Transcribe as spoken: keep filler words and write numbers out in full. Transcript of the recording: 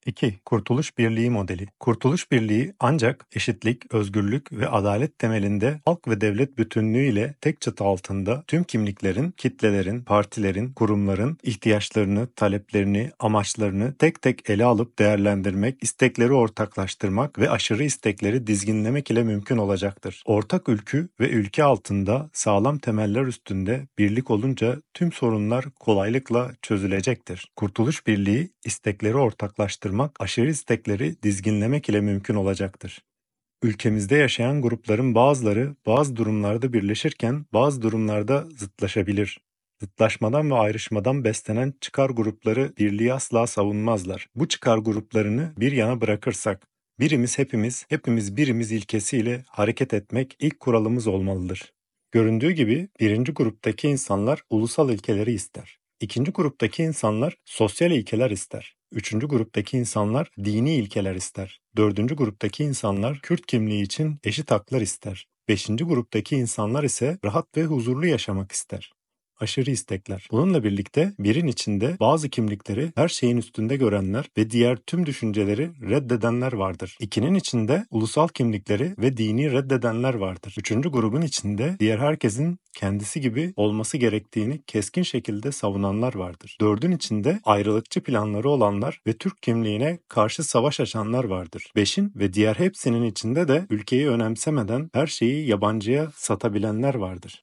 iki. Kurtuluş Birliği modeli. Kurtuluş Birliği ancak eşitlik, özgürlük ve adalet temelinde halk ve devlet bütünlüğü ile tek çatı altında tüm kimliklerin, kitlelerin, partilerin, kurumların ihtiyaçlarını, taleplerini, amaçlarını tek tek ele alıp değerlendirmek, istekleri ortaklaştırmak ve aşırı istekleri dizginlemek ile mümkün olacaktır. Ortak ülkü ve ülke altında sağlam temeller üstünde birlik olunca tüm sorunlar kolaylıkla çözülecektir. Kurtuluş Birliği istekleri ortaklaştırmak, aşırı istekleri dizginlemek ile mümkün olacaktır. Ülkemizde yaşayan grupların bazıları bazı durumlarda birleşirken bazı durumlarda zıtlaşabilir. Zıtlaşmadan ve ayrışmadan beslenen çıkar grupları birliği asla savunmazlar. Bu çıkar gruplarını bir yana bırakırsak, birimiz hepimiz, hepimiz birimiz ilkesiyle hareket etmek ilk kuralımız olmalıdır. Göründüğü gibi birinci gruptaki insanlar ulusal ilkeleri ister. İkinci gruptaki insanlar sosyal ilkeler ister. Üçüncü gruptaki insanlar dini ilkeler ister. Dördüncü gruptaki insanlar Kürt kimliği için eşit haklar ister. Beşinci gruptaki insanlar ise rahat ve huzurlu yaşamak ister. Aşırı istekler. Bununla birlikte birin içinde bazı kimlikleri her şeyin üstünde görenler ve diğer tüm düşünceleri reddedenler vardır. İkinin içinde ulusal kimlikleri ve dini reddedenler vardır. Üçüncü grubun içinde diğer herkesin kendisi gibi olması gerektiğini keskin şekilde savunanlar vardır. Dördün içinde ayrılıkçı planları olanlar ve Türk kimliğine karşı savaş açanlar vardır. Beşin ve diğer hepsinin içinde de ülkeyi önemsemeden her şeyi yabancıya satabilenler vardır.